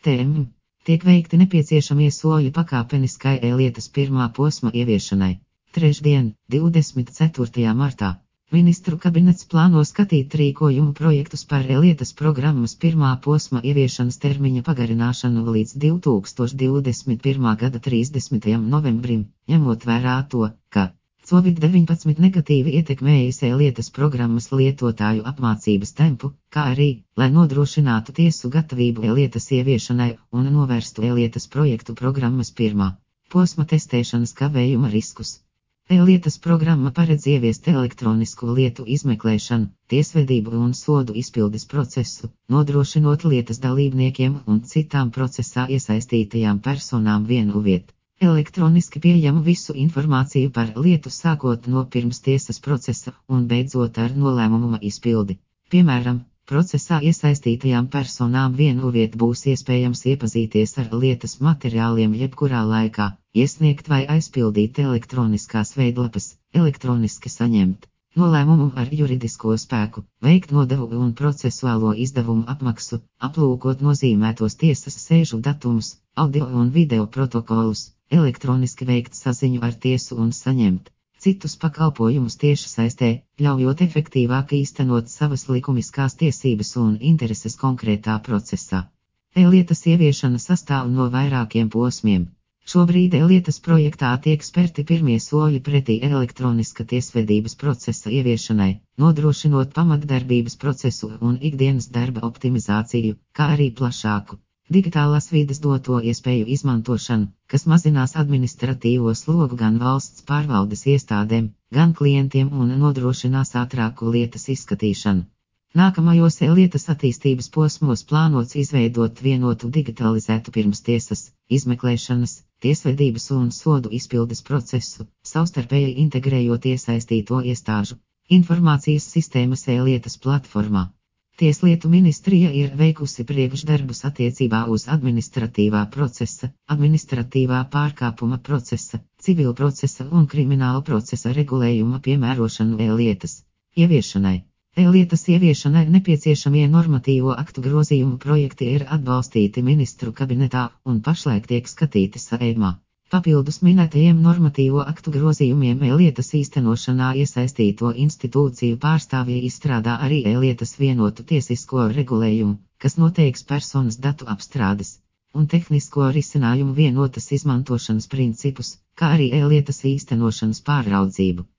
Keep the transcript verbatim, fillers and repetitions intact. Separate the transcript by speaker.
Speaker 1: Tēm. Tiek veikti nepieciešamie soļi pakāpeniskai e-lietas pirmā posma ieviešanai. Trešdien, divdesmit ceturtajā martā, Ministru kabinets plāno skatīt rīkojumu projektus par e-lietas programmas pirmā posma ieviešanas termiņa pagarināšanu līdz divi tūkstoši divdesmit pirmā gada trīsdesmitajam novembrim, ņemot vērā to, ka Covid deviņpadsmit negatīvi ietekmējis e-lietas programmas lietotāju apmācības tempu, kā arī, lai nodrošinātu tiesu gatavību e-lietas ieviešanai un novērstu e-lietas projektu programmas pirmā posma testēšanas kavējuma riskus. E-lietas programma paredz ieviest elektronisku lietu izmeklēšanu, tiesvedību un sodu izpildes procesu, nodrošinot lietas dalībniekiem un citām procesā iesaistītajām personām vienu vietu. Elektroniski pieejamu visu informāciju par lietu sākot no pirms tiesas procesa un beidzot ar nolēmuma izpildi. Piemēram, procesā iesaistītajām personām vienu vietu būs iespējams iepazīties ar lietas materiāliem jebkurā laikā, iesniegt vai aizpildīt elektroniskās veidlapas, elektroniski saņemt nolēmumu ar juridisko spēku, veikt nodevu un procesuālo izdevumu apmaksu, aplūkot nozīmētos tiesas sēžu datumus, audio un video protokolus, elektroniski veikt saziņu ar tiesu un saņemt citus pakalpojumus tieši saistē, ļaujot efektīvāk īstenot savas likumiskās tiesības un intereses konkrētā procesā. E-lietas ieviešana sastāv no vairākiem posmiem. Šobrīd e-lietas projektā tiek spērti pirmie soļi pretī elektroniska tiesvedības procesa ieviešanai, nodrošinot pamatdarbības procesu un ikdienas darba optimizāciju, kā arī plašāku digitālās vides doto iespēju izmantošanu, kas mazinās administratīvo slogu gan valsts pārvaldes iestādēm, gan klientiem un nodrošinās ātrāku lietas izskatīšanu. Nākamajos e-lietas attīstības posmos plānots izveidot vienotu digitalizētu pirmstiesas, izmeklēšanas, tiesvedības un sodu izpildes procesu, savstarpēji integrējot iesaistīto iestāžu informācijas sistēmas e-lietas platformā. Tieslietu ministrija ir veikusi priekšdarbus attiecībā uz administratīvā procesa, administratīvā pārkāpuma procesa, civila procesa un krimināla procesa regulējuma piemērošanu e-lietas ieviešanai. E-lietas ieviešanai nepieciešamie normatīvo aktu grozījumu projekti ir atbalstīti ministru kabinetā un pašlaik tiek skatīti Saeimā. Papildus minētajiem normatīvo aktu grozījumiem e-lietas īstenošanā iesaistīto institūciju pārstāvji izstrādā arī e-lietas vienotu tiesisko regulējumu, kas noteiks personas datu apstrādes un tehnisko risinājumu vienotas izmantošanas principus, kā arī e-lietas īstenošanas pāraudzību.